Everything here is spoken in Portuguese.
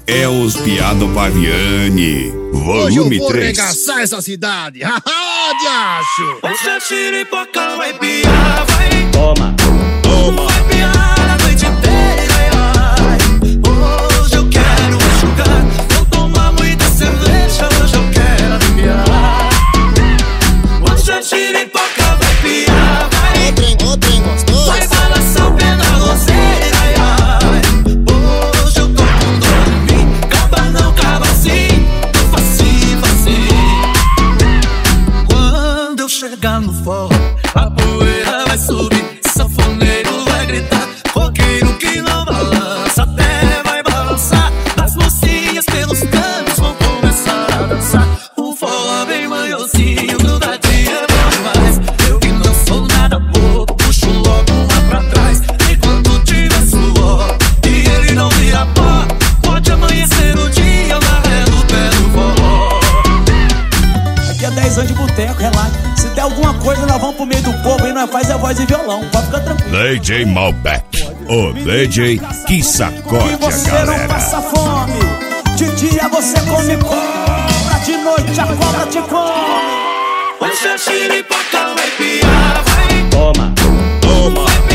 é os piado Paviani. Hoje eu Volume vou 3. arregaçar essa cidade. Haha, diacho. Essa xiripoca vai piar, vai. Toma, Toma. Vai piar a noite inteira, ai. Hoje eu quero jogar. Vou tomar muita cerveja, hoje eu quero arrepiar. Hoje a xiripoca vai piar, vai. Ô trem gostoso. Vai balançar o pé na roseira, ai, ai. Hoje eu tô com dor em mim. Caba não, caba sim. Tô facinho, facinho. Quando eu chegar no forró, a poeira vai subir, sanfoneiro vai gritar, roqueiro que não balança até vai balançar. As mocinhas pelos cantos vão começar a dançar. O forró bem manhosinho, grudadinho é bom demais. Eu que não sou nada bobo, puxo logo uma pra trás. Enquanto tiver suor e ele não vira pó, pode amanhecer o dia na ré do pé do forró. aqui é 10 anos de boteco, relaxa. Se der alguma coisa, nós vamos pro meio do povo e nós faz a voz e violão. Pode ficar tranquilo. DJ Malbec, o DJ que sacode E a você não galera. passa fome. De dia você come cobra, de noite a cobra te come. Hoje a xiripoca vai piar, vai. Toma, Toma. Vai